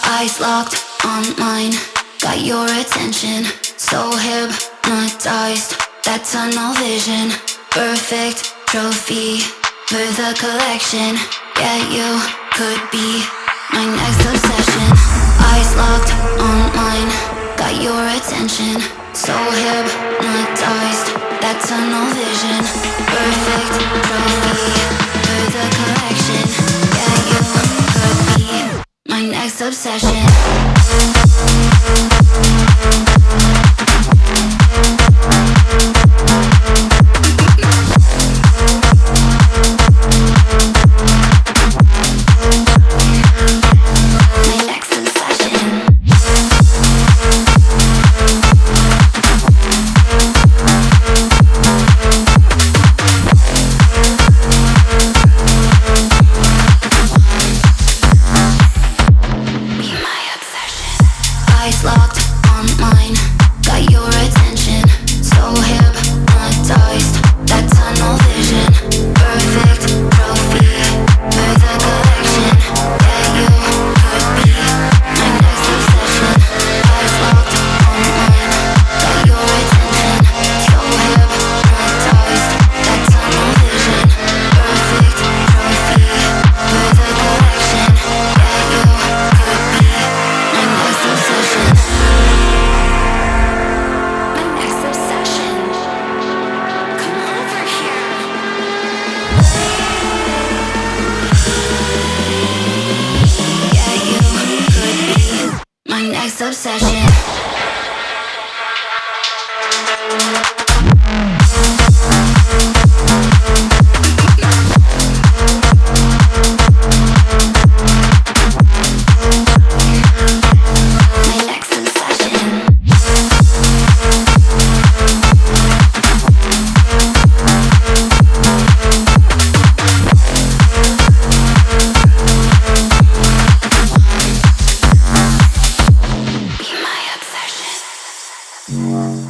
Eyes locked on mine, got your attention. So hypnotized, that tunnel vision. Perfect trophy for the collection. Yeah, you could be my next obsession. Eyes locked on mine, got your attention. So hypnotized, that tunnel vision. Perfect trophy for the collection. Yeah, you could be my next obsession. Eyes locked on mine, got your attention. So hypnotized, that tunnel vision. Perfect trophy for the collection. Yeah, you could be my next obsession. Eyes locked on mine, got your attention. So hypnotized, that tunnel vision. Perfect trophy for the collection. Yeah, you could be my next obsession. My next obsession. Come over here. Yeah, you could be my next obsession. My next obsession. Be my obsession.